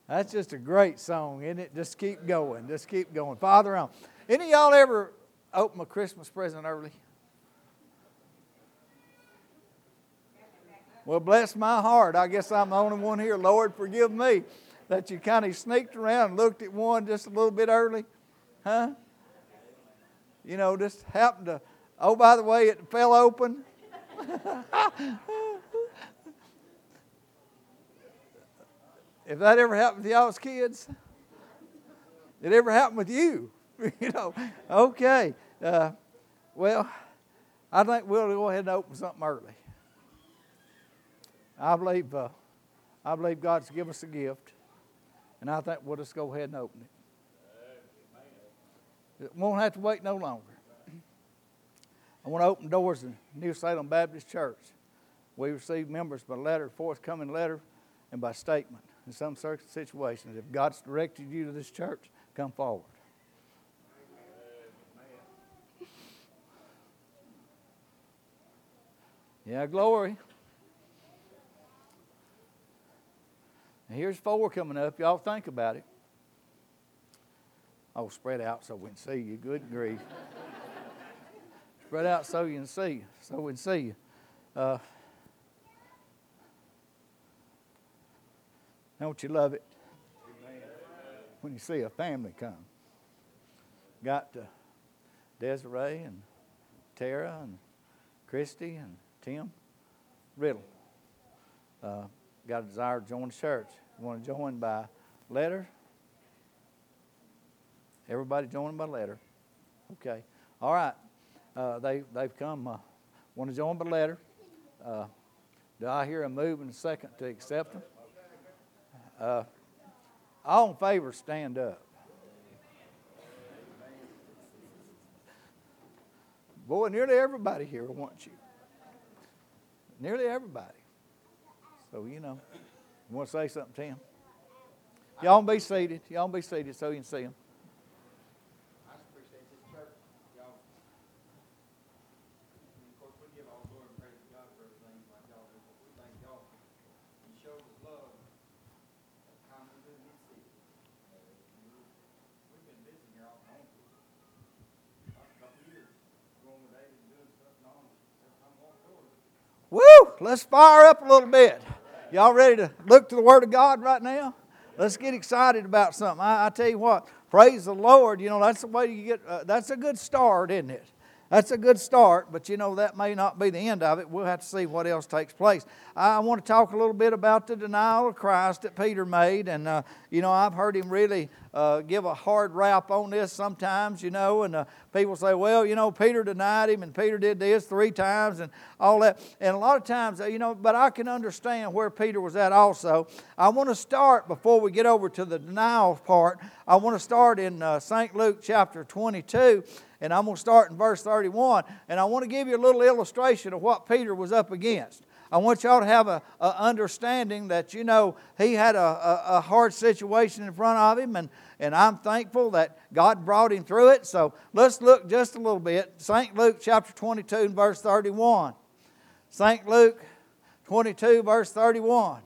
That's just a great song, isn't it? Just keep going. Just keep going. Father on. Any of y'all ever open a Christmas present early? Well, bless my heart. I guess I'm the only one here. Lord, forgive me that you kind of sneaked around and looked at one just a little bit early. Huh? You know, just happened to, oh, by the way, it fell open. If that ever happened to y'all's kids, it ever happened with you? You know, okay. Well, I think we'll go ahead and open something early. I believe God's given us a gift, and I think we'll just go ahead and open it. We won't have to wait no longer. I want to open doors in New Salem Baptist Church. We receive members by letter, forthcoming letter, and by statement. In some certain situations, if God's directed you to this church, come forward. Yeah, glory. And here's 4 coming up. Y'all think about it. Oh, spread out so we can see you. Good grief. Spread out so you can see. So we can see you. Don't you love it when you see a family come? Got Desiree and Tara and Christy and Tim Riddle. Got a desire to join the church. You want to join by letter? Everybody joining by letter. Okay. All right. They've come. Want to join by letter? Do I hear a move in a second to accept them? All in favor, stand up. Boy, nearly everybody here wants you. Nearly everybody. So, you know, you want to say something, Tim? Y'all be seated. Y'all be seated so you can see them. I appreciate this church. Y'all. Of course, we give all glory and praise to God for everything like y'all do. But we thank y'all. You showed us love. Time we didn't need to see. We've been busy here all the time. A couple years going with David and doing stuff and all. I'm walking over. Woo! Let's fire up a little bit. Y'all ready to look to the Word of God right now? Let's get excited about something. I tell you what, praise the Lord. You know, that's the way you get, that's a good start, isn't it? That's a good start, but you know, that may not be the end of it. We'll have to see what else takes place. I want to talk a little bit about the denial of Christ that Peter made. And, you know, I've heard him really give a hard rap on this sometimes, you know. And people say, well, you know, Peter denied him and Peter did this 3 times and all that. And a lot of times, you know, but I can understand where Peter was at also. I want to start, before we get over to the denial part, I want to start in St. Luke chapter 22. And I'm going to start in verse 31. And I want to give you a little illustration of what Peter was up against. I want y'all to have a understanding that, you know, he had a hard situation in front of him. And I'm thankful that God brought him through it. So let's look just a little bit. St. Luke chapter 22 and verse 31. St. Luke 22 verse 31.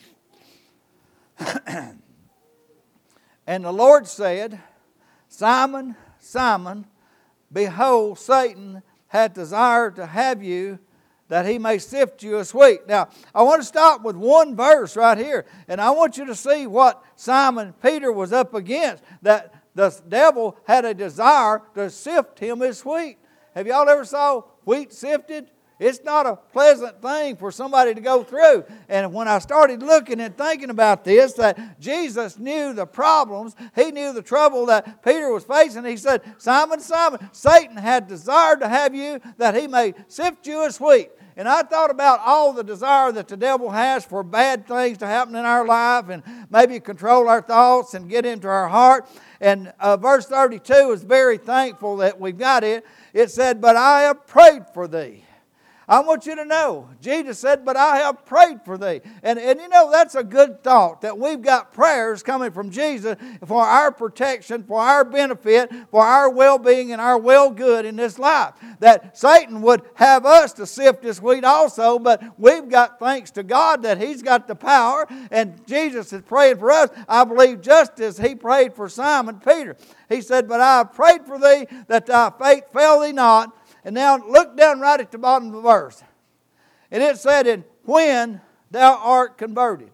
And the Lord said, Simon, Simon, behold, Satan hath desired to have you, that he may sift you as wheat. Now, I want to stop with one verse right here. And I want you to see what Simon Peter was up against. That the devil had a desire to sift him as wheat. Have y'all ever saw wheat sifted? It's not a pleasant thing for somebody to go through. And when I started looking and thinking about this, that Jesus knew the problems, He knew the trouble that Peter was facing. He said, Simon, Simon, Satan had desired to have you that he may sift you as wheat. And I thought about all the desire that the devil has for bad things to happen in our life and maybe control our thoughts and get into our heart. And verse 32 is very thankful that we got it. It said, but I have prayed for thee. I want you to know, Jesus said, but I have prayed for thee. And you know, that's a good thought, that we've got prayers coming from Jesus for our protection, for our benefit, for our well-being and our well-good in this life. That Satan would have us to sift as wheat also, but we've got, thanks to God, that He's got the power, and Jesus is praying for us, I believe, just as He prayed for Simon Peter. He said, but I have prayed for thee, that thy faith fail thee not. And now look down right at the bottom of the verse. And it said, and when thou art converted.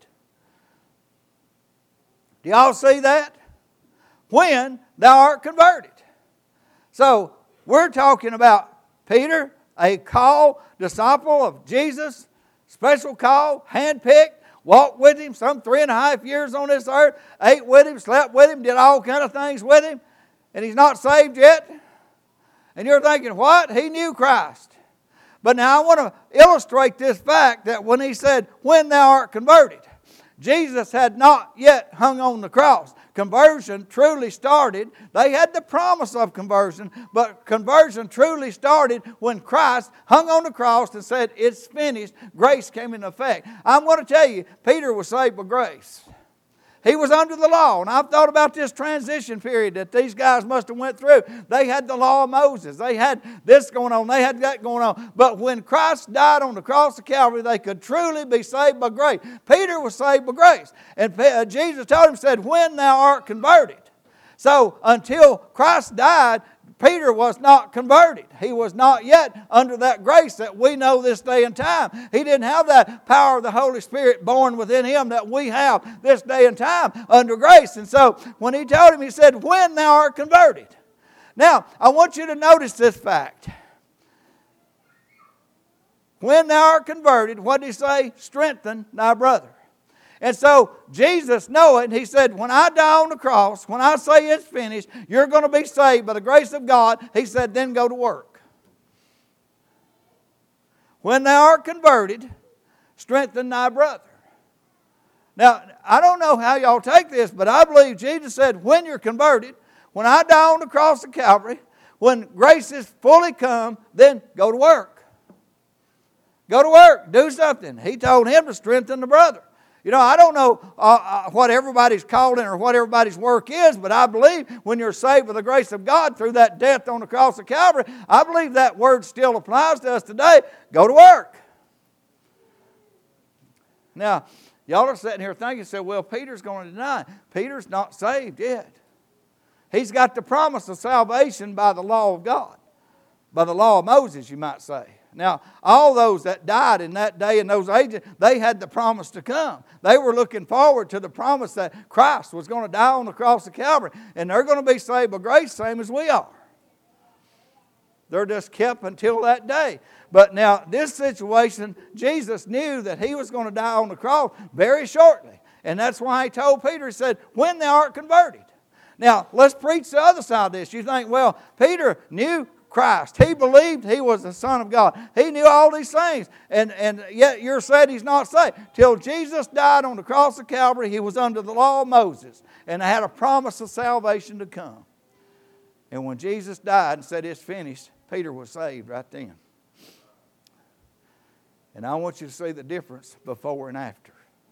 Do y'all see that? When thou art converted. So we're talking about Peter, a called disciple of Jesus, special call, handpicked, walked with Him some 3.5 years on this earth, ate with Him, slept with Him, did all kind of things with Him, and he's not saved yet. And you're thinking, what? He knew Christ. But now I want to illustrate this fact that when He said, when thou art converted, Jesus had not yet hung on the cross. Conversion truly started. They had the promise of conversion, but conversion truly started when Christ hung on the cross and said, it's finished. Grace came into effect. I'm going to tell you, Peter was saved by grace. He was under the law. And I've thought about this transition period that these guys must have went through. They had the law of Moses. They had this going on. They had that going on. But when Christ died on the cross of Calvary, they could truly be saved by grace. Peter was saved by grace. And Jesus told him, said, when thou art converted. So until Christ died, Peter was not converted. He was not yet under that grace that we know this day and time. He didn't have that power of the Holy Spirit born within him that we have this day and time under grace. And so when He told him, He said, when thou art converted. Now, I want you to notice this fact. When thou art converted, what did He say? Strengthen thy brother. And so Jesus knowing, He said, when I die on the cross, when I say it's finished, you're going to be saved by the grace of God. He said, then go to work. When thou art converted, strengthen thy brother. Now, I don't know how y'all take this, but I believe Jesus said, when you're converted, when I die on the cross of Calvary, when grace is fully come, then go to work. Go to work. Do something. He told him to strengthen the brother. You know, I don't know what everybody's called in or what everybody's work is, but I believe when you're saved by the grace of God through that death on the cross of Calvary, I believe that word still applies to us today. Go to work. Now, y'all are sitting here thinking, well, Peter's going to deny. Peter's not saved yet. He's got the promise of salvation by the law of God, by the law of Moses, you might say. Now, all those that died in that day in those ages, they had the promise to come. They were looking forward to the promise that Christ was going to die on the cross of Calvary. And they're going to be saved by grace, same as we are. They're just kept until that day. But now, this situation, Jesus knew that He was going to die on the cross very shortly. And that's why He told Peter, He said, when thou art converted. Now, let's preach the other side of this. You think, well, Peter knew Christ. He believed He was the Son of God. He knew all these things. And yet you're saying he's not saved. Till Jesus died on the cross of Calvary, he was under the law of Moses. And had a promise of salvation to come. And when Jesus died and said it's finished, Peter was saved right then. And I want you to see the difference before and after.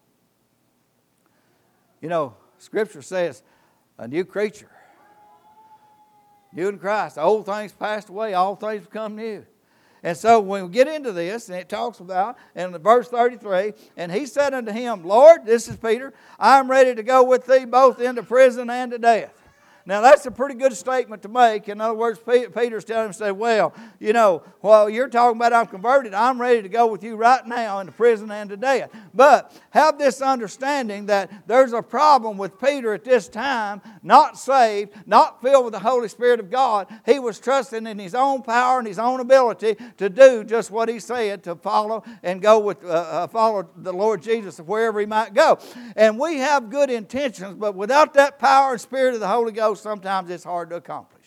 You know, Scripture says, a new creature. New in Christ. Old things passed away, all things become new. And so when we get into this, and it talks about, in verse 33, and he said unto him, Lord, this is Peter, I am ready to go with thee both into prison and to death. Now that's a pretty good statement to make. In other words, Peter's telling him, say, well, you know, while you're talking about I'm converted, I'm ready to go with you right now into prison and to death. But have this understanding that there's a problem with Peter at this time, not saved, not filled with the Holy Spirit of God. He was trusting in his own power and his own ability to do just what he said, to follow and go with, follow the Lord Jesus wherever he might go. And we have good intentions, but without that power and Spirit of the Holy Ghost, sometimes it's hard to accomplish.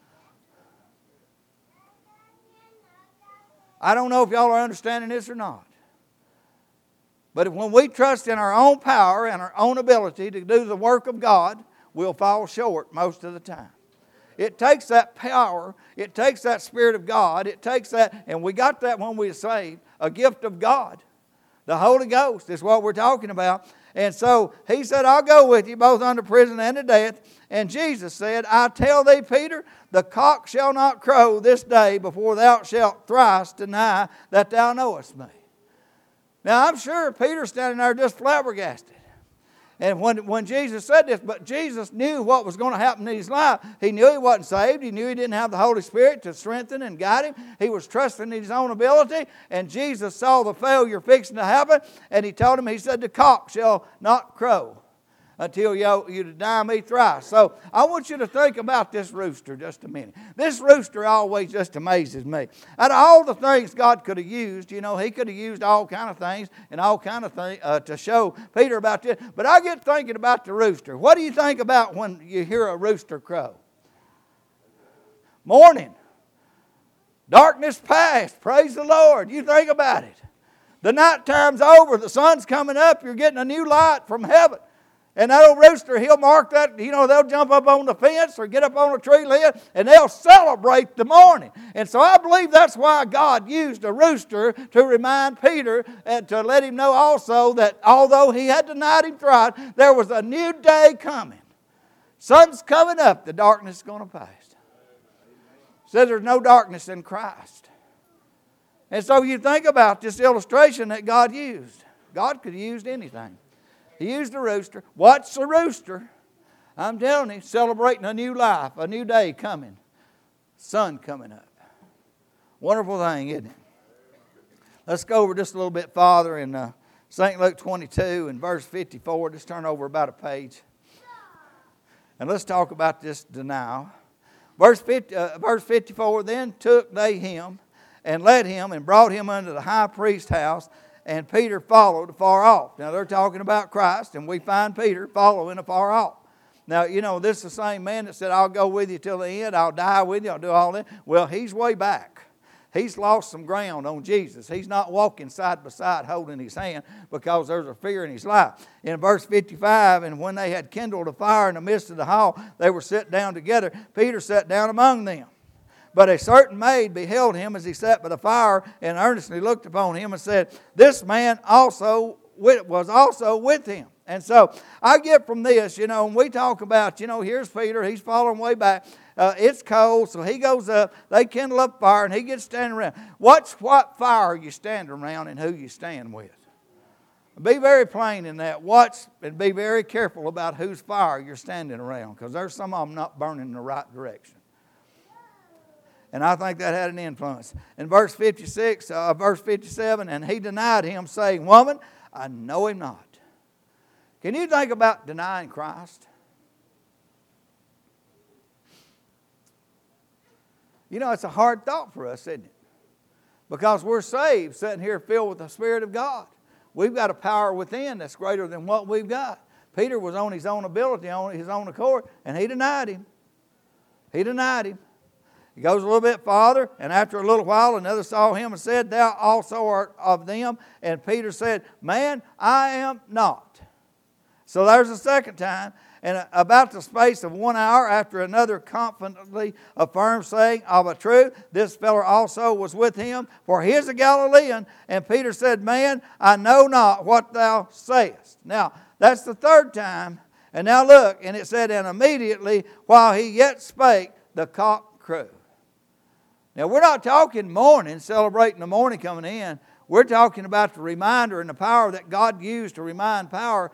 I don't know if y'all are understanding this or not. But when we trust in our own power and our own ability to do the work of God, we'll fall short most of the time. It takes that power. It takes that Spirit of God. It takes that, and we got that when we were saved, a gift of God. The Holy Ghost is what we're talking about. And so he said, I'll go with you both unto prison and to death. And Jesus said, I tell thee, Peter, the cock shall not crow this day before thou shalt thrice deny that thou knowest me. Now I'm sure Peter's standing there just flabbergasted. And when Jesus said this, but Jesus knew what was going to happen in his life. He knew he wasn't saved. He knew he didn't have the Holy Spirit to strengthen and guide him. He was trusting in his own ability. And Jesus saw the failure fixing to happen. And he told him, he said, the cock shall not crow until you deny me thrice. So I want you to think about this rooster just a minute. This rooster always just amazes me. Out of all the things God could have used, he could have used all kind of things and all kind of things to show Peter about this. But I get thinking about the rooster. What do you think about when you hear a rooster crow? Morning. Darkness past. Praise the Lord. You think about it. The night time's over. The sun's coming up. You're getting a new light from heaven. And that old rooster, he'll mark that, they'll jump up on the fence or get up on a tree lid and they'll celebrate the morning. And so I believe that's why God used a rooster to remind Peter and to let him know also that although he had denied him thrice, there was a new day coming. Sun's coming up, the darkness is going to pass. It says there's no darkness in Christ. And so you think about this illustration that God used. God could have used anything. He used a rooster. What's a rooster? I'm telling you, celebrating a new life, a new day coming. Sun coming up. Wonderful thing, isn't it? Let's go over just a little bit farther in St. Luke 22 and verse 54. Just turn over about a page. And let's talk about this denial. Verse 54, then took they him and led him and brought him unto the high priest's house, and Peter followed afar off. Now they're talking about Christ, and we find Peter following afar off. Now, this is the same man that said, I'll go with you till the end, I'll die with you, I'll do all that. Well, he's way back. He's lost some ground on Jesus. He's not walking side by side holding his hand because there's a fear in his life. In verse 55, and when they had kindled a fire in the midst of the hall, they were set down together. Peter sat down among them. But a certain maid beheld him as he sat by the fire and earnestly looked upon him and said, this man also was also with him. And so I get from this, when we talk about, here's Peter, he's following way back. It's cold, so he goes up, they kindle up fire, and he gets standing around. Watch what fire are you standing around and who you stand with. Be very plain in that. Watch and be very careful about whose fire you're standing around, because there's some of them not burning in the right direction. And I think that had an influence. In verse 57, and he denied him, saying, woman, I know him not. Can you think about denying Christ? It's a hard thought for us, isn't it? Because we're saved, sitting here filled with the Spirit of God. We've got a power within that's greater than what we've got. Peter was on his own ability, on his own accord, and he denied him. He denied him. He goes a little bit farther, and after a little while, another saw him and said, thou also art of them. And Peter said, man, I am not. So there's the second time. And about the space of 1 hour after another confidently affirmed, saying, of a truth, this fellow also was with him, for he is a Galilean. And Peter said, man, I know not what thou sayest. Now, that's the third time. And now look, and it said, and immediately while he yet spake, the cock crew. Now, we're not talking morning, celebrating the morning coming in. We're talking about the reminder and the power that God used to remind Peter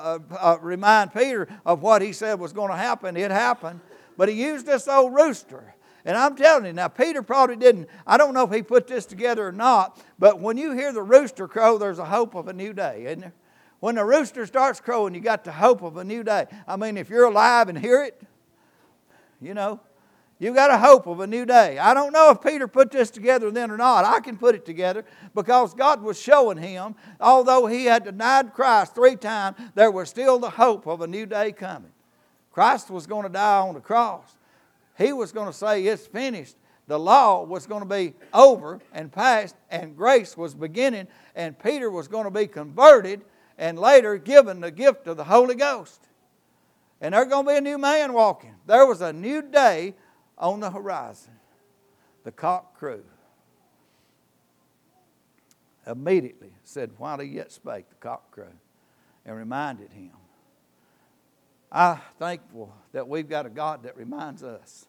of what he said was going to happen. It happened. But he used this old rooster. And I'm telling you, now Peter probably didn't, I don't know if he put this together or not, but when you hear the rooster crow, there's a hope of a new day, isn't there? When the rooster starts crowing, you got the hope of a new day. I mean, if you're alive and hear it, you got a hope of a new day. I don't know if Peter put this together then or not. I can put it together because God was showing him, although he had denied Christ 3 times, there was still the hope of a new day coming. Christ was going to die on the cross. He was going to say, it's finished. The law was going to be over and past, and grace was beginning, and Peter was going to be converted and later given the gift of the Holy Ghost. And there's going to be a new man walking. There was a new day on the horizon, the cock crew. Immediately said, while he yet spake, the cock crew, and reminded him. I'm thankful that we've got a God that reminds us.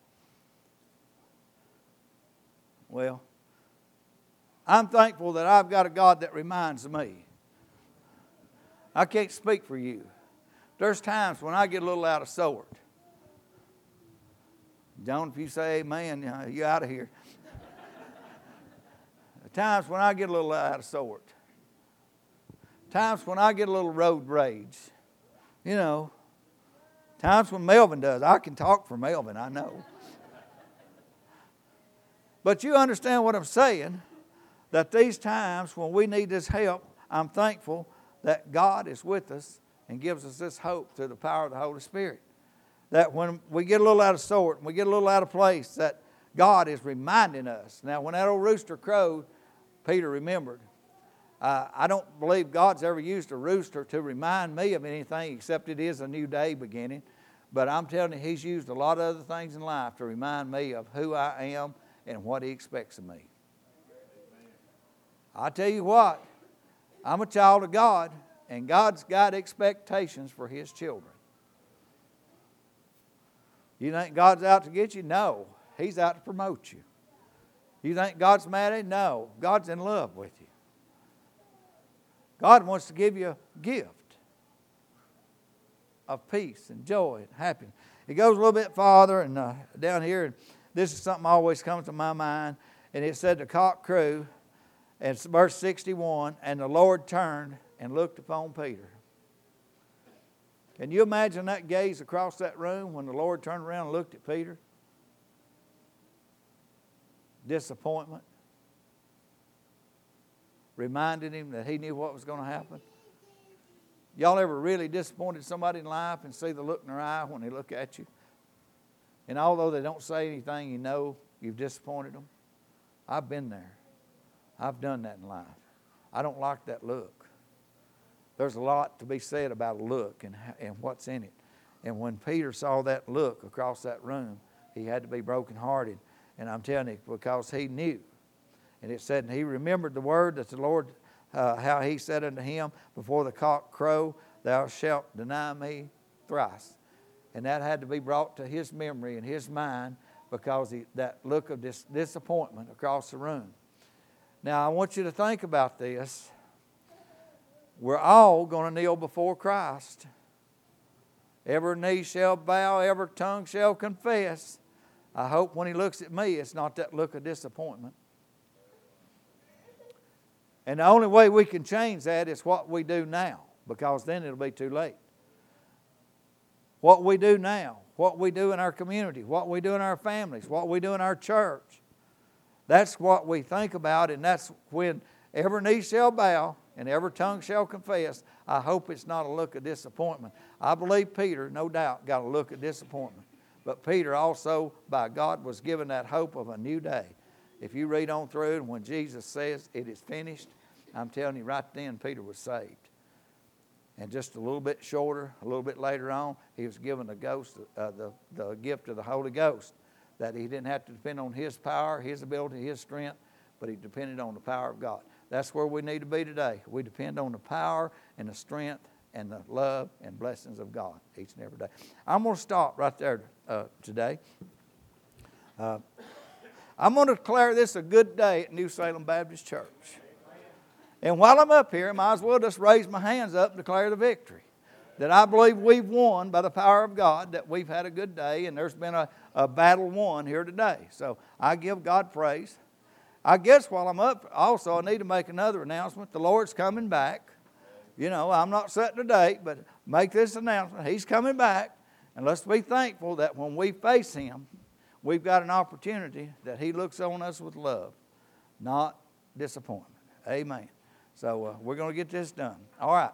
Well, I'm thankful that I've got a God that reminds me. I can't speak for you. There's times when I get a little out of sort. John, if you say amen, you're out of here. Times when I get a little out of sort. Times when I get a little road rage. You know. Times when Melvin does. I can talk for Melvin, I know. But you understand what I'm saying. That these times when we need this help, I'm thankful that God is with us and gives us this hope through the power of the Holy Spirit. That when we get a little out of sort and we get a little out of place, that God is reminding us. Now, when that old rooster crowed, Peter remembered. I don't believe God's ever used a rooster to remind me of anything except it is a new day beginning. But I'm telling you, He's used a lot of other things in life to remind me of who I am and what He expects of me. I tell you what, I'm a child of God, and God's got expectations for His children. You think God's out to get you? No. He's out to promote you. You think God's mad at you? No. God's in love with you. God wants to give you a gift of peace and joy and happiness. It goes a little bit farther and down here, and this is something always comes to my mind, and it said the cock crew, and it's verse 61, and the Lord turned and looked upon Peter. Can you imagine that gaze across that room when the Lord turned around and looked at Peter? Disappointment. Reminded him that he knew what was going to happen. Y'all ever really disappointed somebody in life and see the look in their eye when they look at you? And although they don't say anything, you know you've disappointed them. I've been there. I've done that in life. I don't like that look. There's a lot to be said about a look and what's in it. And when Peter saw that look across that room, he had to be brokenhearted. And I'm telling you, because he knew. And it said, and he remembered the word that the Lord, how he said unto him, before the cock crow, thou shalt deny me thrice. And that had to be brought to his memory and his mind because that look of disappointment across the room. Now, I want you to think about this. We're all going to kneel before Christ. Every knee shall bow, every tongue shall confess. I hope when He looks at me, it's not that look of disappointment. And the only way we can change that is what we do now, because then it'll be too late. What we do now, what we do in our community, what we do in our families, what we do in our church. That's what we think about, and that's when every knee shall bow and every tongue shall confess. I hope it's not a look of disappointment. I believe Peter, no doubt, got a look of disappointment. But Peter also, by God, was given that hope of a new day. If you read on through, and when Jesus says it is finished, I'm telling you, right then Peter was saved. And just a little bit shorter, a little bit later on, he was given the gift of the Holy Ghost. That he didn't have to depend on his power, his ability, his strength, but he depended on the power of God. That's where we need to be today. We depend on the power and the strength and the love and blessings of God each and every day. I'm going to stop right there today. I'm going to declare this a good day at New Salem Baptist Church. And while I'm up here, I might as well just raise my hands up and declare the victory. That I believe we've won by the power of God, that we've had a good day, and there's been a battle won here today. So I give God praise. I guess while I'm up, also I need to make another announcement. The Lord's coming back. You know, I'm not setting a date, but make this announcement. He's coming back, and let's be thankful that when we face Him, we've got an opportunity that He looks on us with love, not disappointment. Amen. So we're going to get this done. All right.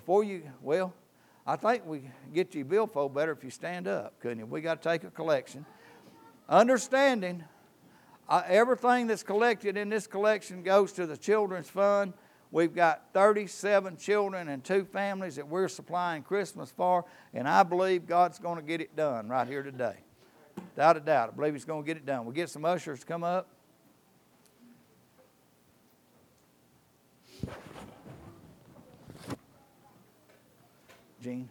I think we get you billfold better if you stand up, couldn't you? We got to take a collection. Understanding, everything that's collected in this collection goes to the Children's Fund. We've got 37 children and 2 families that we're supplying Christmas for, and I believe God's going to get it done right here today. Without a doubt. I believe He's going to get it done. We'll get some ushers to come up. Gene.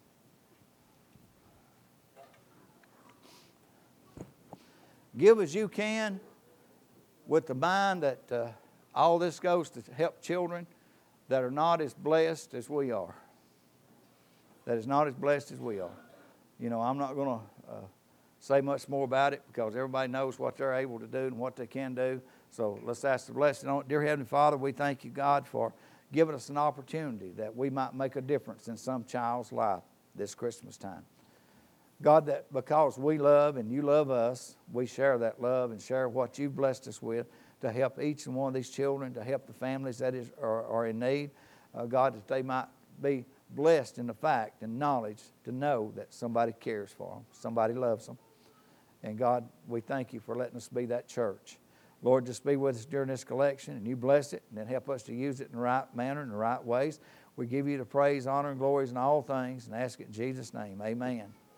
Give as you can with the mind that all this goes to help children that are not as blessed as we are. That is not as blessed as we are. You know, I'm not going to say much more about it because everybody knows what they're able to do and what they can do. So let's ask the blessing on it. Dear Heavenly Father, we thank you, God, for giving us an opportunity that we might make a difference in some child's life this Christmas time. God, that because we love and you love us, we share that love and share what you've blessed us with to help each and one of these children, to help the families that are in need. God, that they might be blessed in the fact and knowledge to know that somebody cares for them, somebody loves them. And God, we thank you for letting us be that church. Lord, just be with us during this collection, and you bless it, and then help us to use it in the right manner, in the right ways. We give you the praise, honor, and glories in all things, and ask it in Jesus' name. Amen.